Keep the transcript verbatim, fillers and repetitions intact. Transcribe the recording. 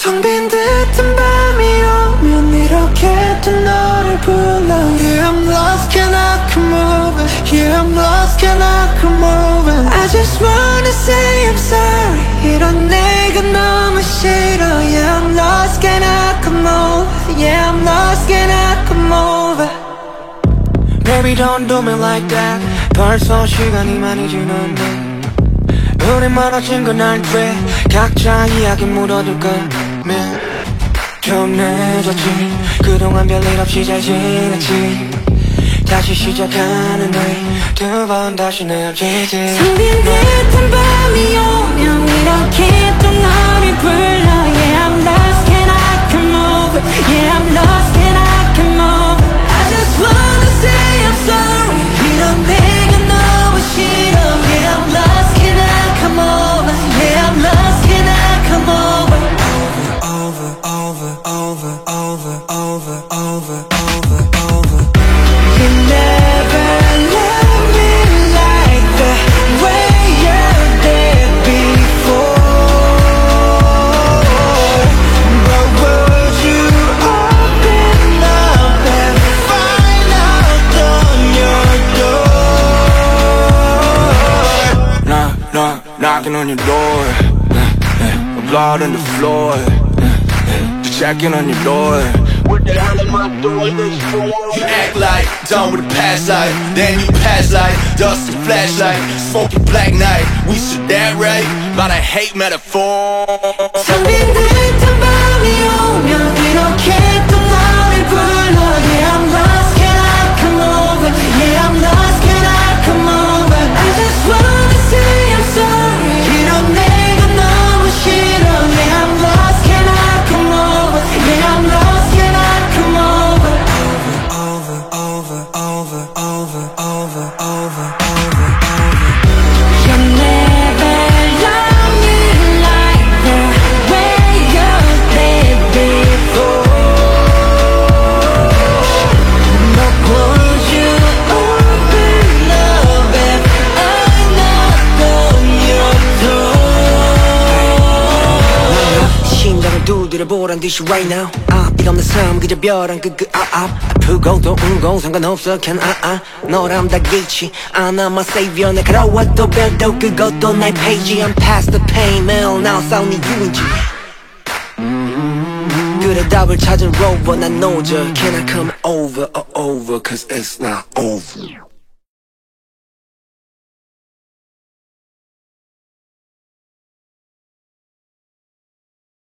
텅 빈 듯한 밤이 오면 이렇게 또 너를 불러 Yeah I'm lost, can I come over? Yeah I'm lost, can I come over? I just wanna say I'm sorry 이런 내가 너무 싫어 Yeah I'm lost, can I come over? Yeah I'm lost, can I come over? Baby don't do me like that 벌써 시간이 많이 지났네 우리 멀어진 건 알지 각자 이야기 묻어둘 거면 좀 늦었지 그동안 별일 없이 잘 지냈지 다시 시작하는 날 두 번 다시 헤어지지 텅 빈 듯한 밤이 오면 이렇게 또 너를 불러 Yeah I'm lost, can I come over? Yeah I'm lost, can I come over? I just wanna say I'm sorry 이런 내가 너무 싫어 Yeah I'm lost, can I come over? Yeah I'm lost, can I come over? Over, over, over, over, over, over, over, over You never loved me like the way you did before But would you open up and find out on your door? Knock, knock, knocking on your door Blood on the floor Just checking on your door What the hell am I doing this for? You act like done with the past life Then you pass like dust and flashlight Smoking black night We should that right? But I hate metaphor 텅 빈 듯한 밤이 오면 이렇게 또 너를 불러 Yeah I'm lost, can I come over? Yeah I'm lost, can I come over? I just wanna say I'm sorry 이런 내가 너무 싫어 Yeah I'm lost, can I come over? Yeah I'm lost, can I come over? Over, over, over, over, over, over, over, over You never loved me like the way you did before But would you open up if I knocked on your door? 심장을 두드려 보란 듯이 right now 앞빛 없는 삶 그저 벼랑 끝끝 앞앞 아프고도 운고 상관없어 can I I 너람 다 기치 I'm my savior 날카로워도 별도 그것도 날 페이지 I'm past the pain 매일 now 싸우니 유인지 그래 답을 찾은 rover 난 노저 Can I come over or over cause it's not over